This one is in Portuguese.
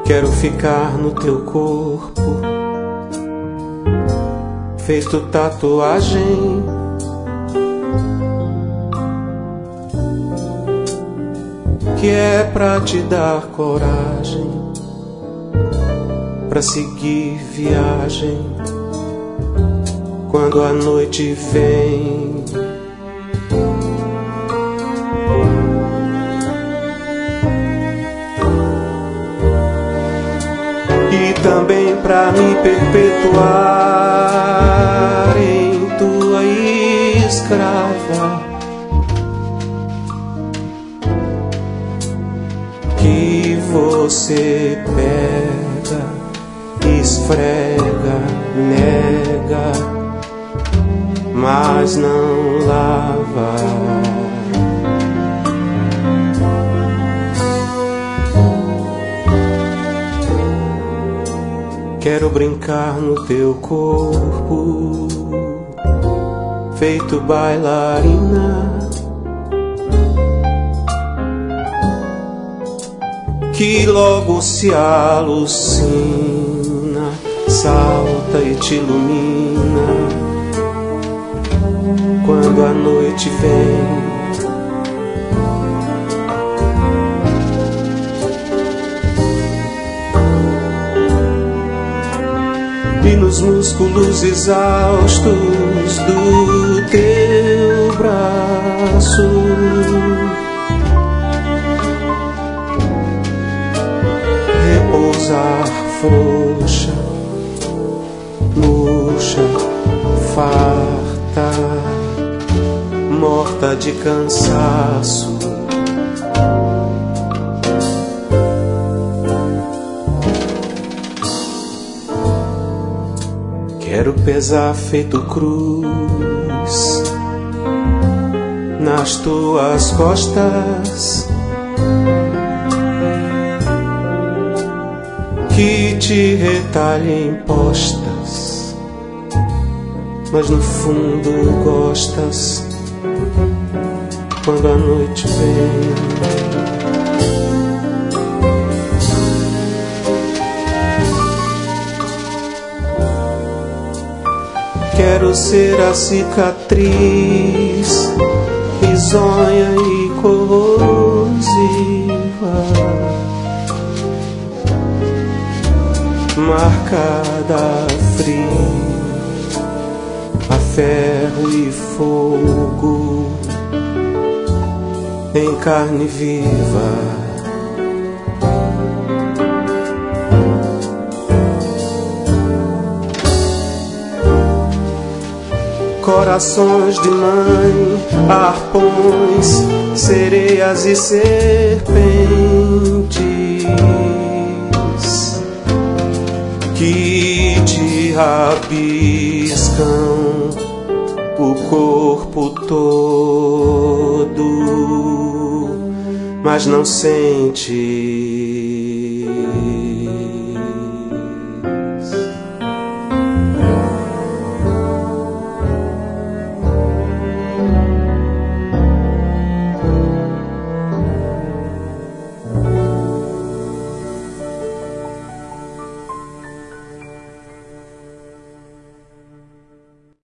Quero ficar no teu corpo, feito tatuagem. Que é pra te dar coragem, pra seguir viagem quando a noite vem. E também pra me perpetuar em tua escrava, que você pega, esfrega, nega, mas não lava. Quero brincar no teu corpo, feito bailarina, que logo se alucina, salta e te ilumina quando a noite vem. E nos músculos exaustos do teu braço repousar frouxa, murcha, farta, morta de cansaço. Quero pesar feito cruz nas tuas costas, que te retalhem postas, mas no fundo gostas quando a noite vem. Quero ser a cicatriz risonha e corrosiva, marcada a frio, a ferro e fogo, em carne viva. Corações de mãe, arpões, sereias e serpentes que te rabiscam o corpo todo, mas não sente.